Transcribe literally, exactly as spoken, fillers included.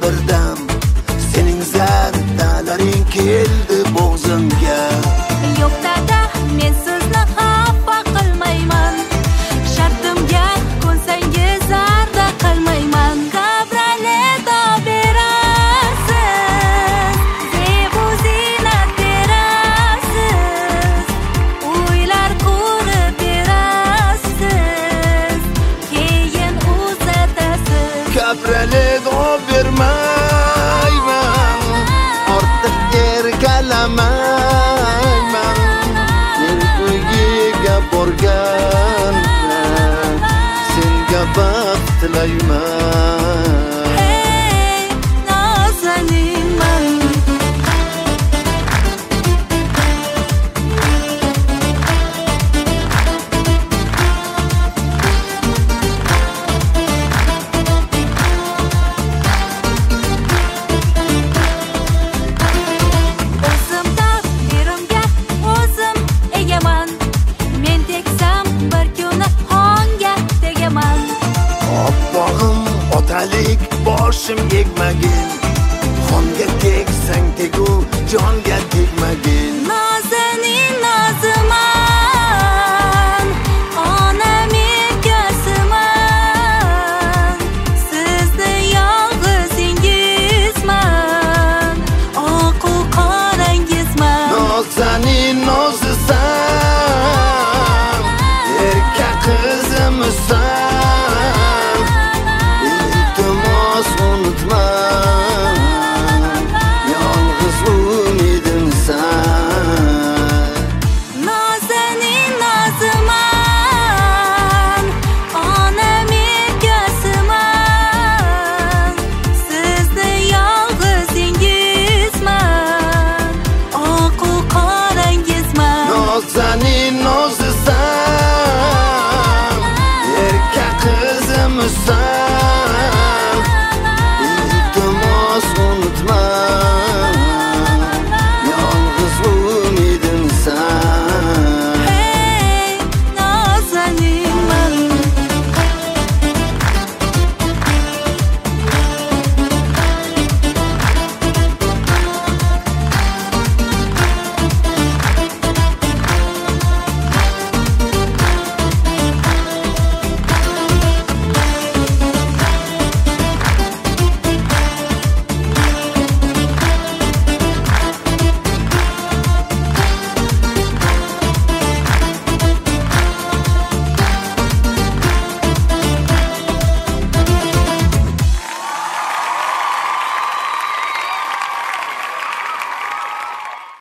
birdam sening zardalaring keldi bo'g'zimga. Yo'q dada, men sizni xafa qilmayman. Shartimga ko'nsangiz zarda qilmayman. Kabraleda berasiz, zebu ziynat berasiz, uylar qurib berasiz, keyin uzatasiz. Kabraleda bermayman, ortiq erkalamayman. Erko'yiga borgan senga baxt tilayman. Hey, nazaninman. O'zim taqdirimga o'zim egaman. Men tegsam bir kuni xonga tegaman. Oppog'im otalik boshim egmagin, xonga tegsang tegu jonga